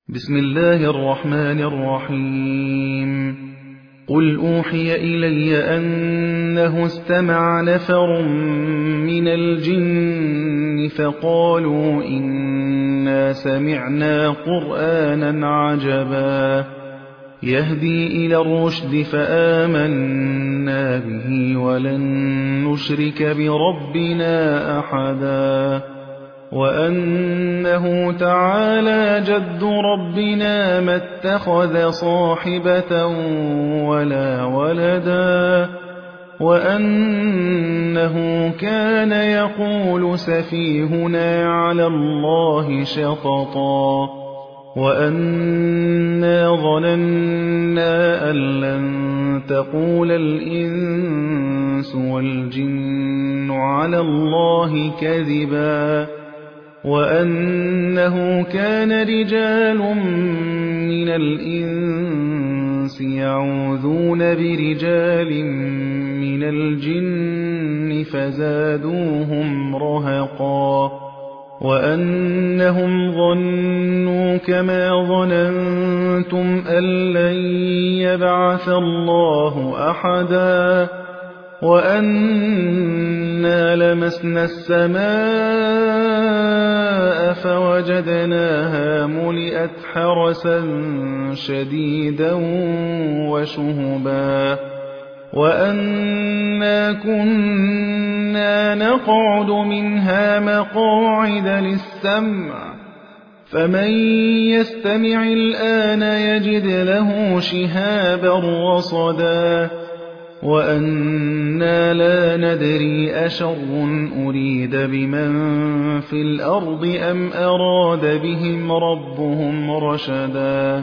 بسم الله الرحمن الرحيم قل أوحي إلي أنه استمع نفر من الجن فقالوا إنا سمعنا قرآنا عجبا يهدي إلى الرشد فآمنا به ولن نشرك بربنا أحدا وأنه تعالى جد ربنا ما اتخذ صاحبة ولا ولدا وأنه كان يقول سفيهنا على الله شططا وأنا ظننا أن لن تقول الإنس والجن على الله كذبا وأنه كان رجال من الإنس يعوذون برجال من الجن فزادوهم رهقا وأنهم ظنوا كما ظننتم أن لن يبعث الله أحدا وأنا لمسنا السماء فوجدناها ملئت حرسا شديدا وشهبا وأنا كنا نقعد منها مقاعد للسمع فمن يستمع الآن يجد له شهابا رصدا وأنا لا ندري أشر أريد بمن في الأرض أم أراد بهم ربهم رشدا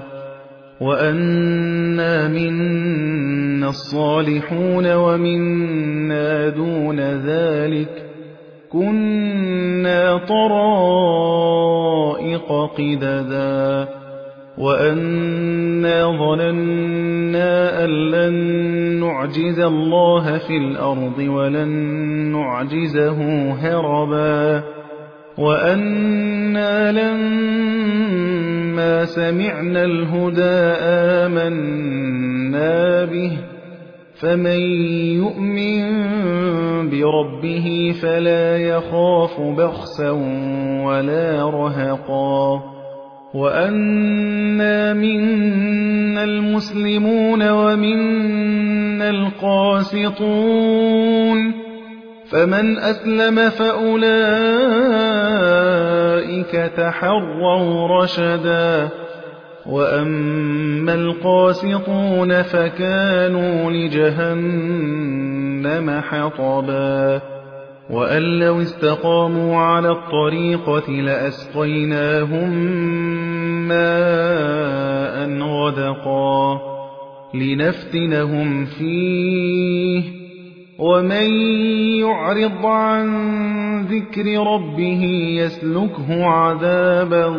وأنا منا الصالحون ومنا دون ذلك كنا طرائق قددا وأنا ظننا أن لن نعجز الله في الأرض ولن نعجزه هربا وأنا لما سمعنا الهدى آمنا به فمن يؤمن بربه فلا يخاف بخسا ولا رهقا وأنا منا المسلمون ومنا القاسطون فمن أسلم فأولئك تحروا رشدا وأما القاسطون فكانوا لجهنم حطبا وأن لو استقاموا على الطريقة لأسقيناهم ماء غدقا لنفتنهم فيه ومن يعرض عن ذكر ربه يسلكه عذابا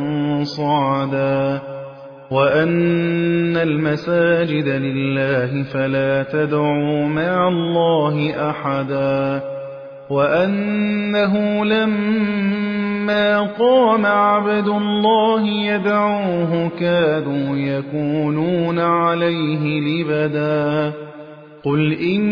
صعدا وأن المساجد لله فلا تدعوا مع الله أحدا وأنه لما قام عبد الله يدعوه كادوا يكونون عليه لبدا قل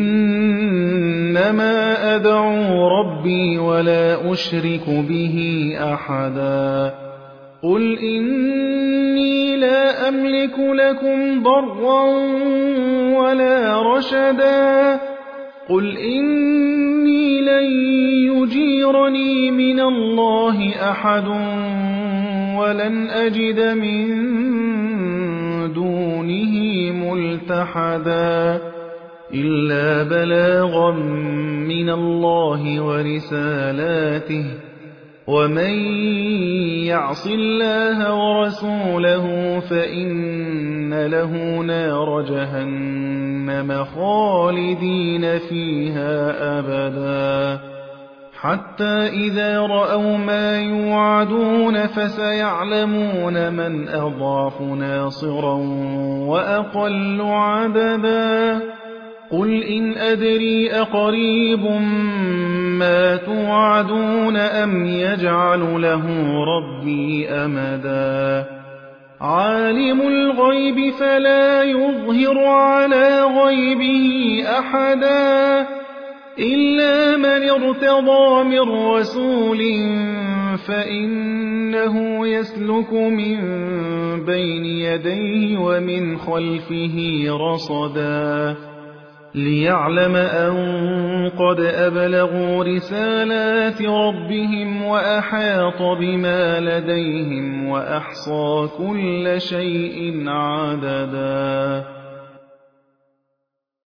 إنما أدعو ربي ولا أشرك به أحدا قل إني لا أملك لكم ضرا ولا رشدا قل إني لن يجيرني من الله أحد ولن أجد من دونه ملتحدا إلا بلاغا من الله ورسالاته ومن يعص الله ورسوله فإن له نار جهنم خالدين فيها أبدا حتى إذا رأوا ما يوعدون فسيعلمون من أضعف ناصرا وأقل عددا قل إن أدري أقريب ما توعدون أم يجعل له ربي أمدا عالم الغيب فلا يظهر على غيبه أحدا إلا من ارتضى من رسول فإنه يسلك من بين يديه ومن خلفه رصدا ليعلم أن قد أبلغوا رسالات ربهم وأحاط بما لديهم وأحصى كل شيء عددا